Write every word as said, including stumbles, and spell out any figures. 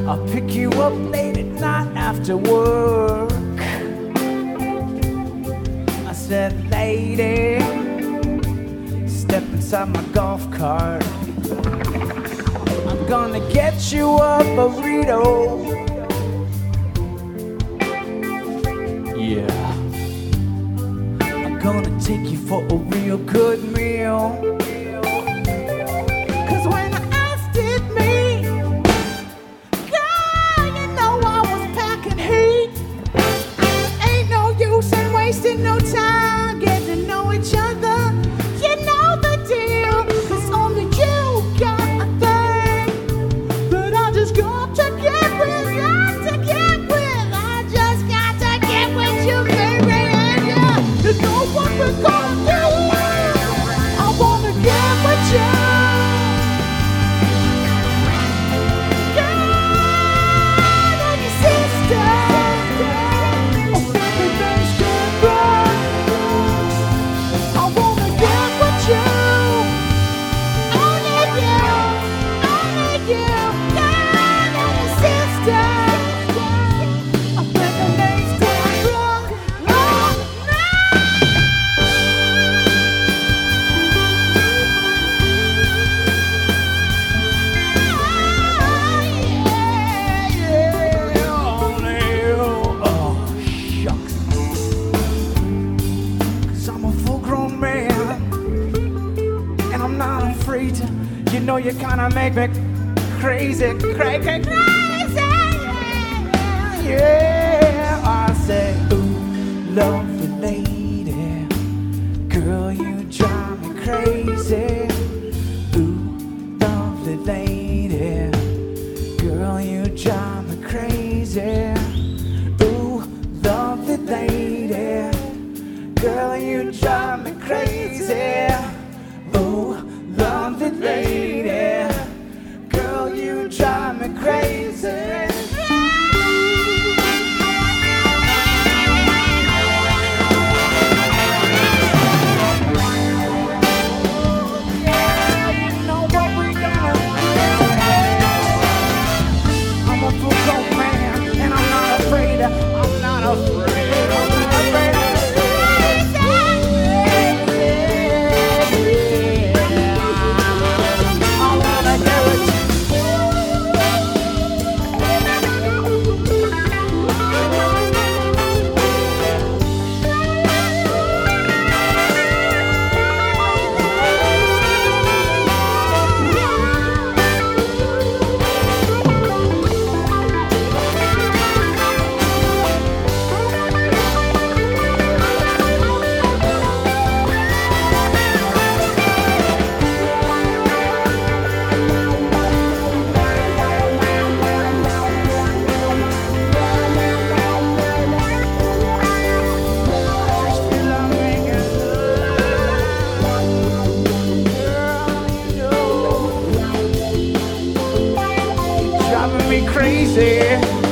I'll pick you up late at night after work. I said, lady, step inside my golf cart. I'm gonna get you a burrito. Yeah, I'm gonna take you for a real good meal. Wasting no time getting to know each other. You know the deal, 'cause only you got a thing that I just got to get with, got to get with. I just got to get with you, baby. And yeah, you know what we're gonna do. I wanna get with you. You know you kinda make me crazy, crazy, crazy. Yeah, I say, ooh, lovely lady, girl, you drive me crazy. Ooh, lovely lady, girl, you drive me crazy. Ooh, lovely lady, girl, you drive me crazy. Ooh, lovely lady, girl, you drive me crazy. Yeah, you know what we gonna do. I'm a full-grown man, and I'm not afraid. I'm not afraid. I'm not afraid. Me crazy.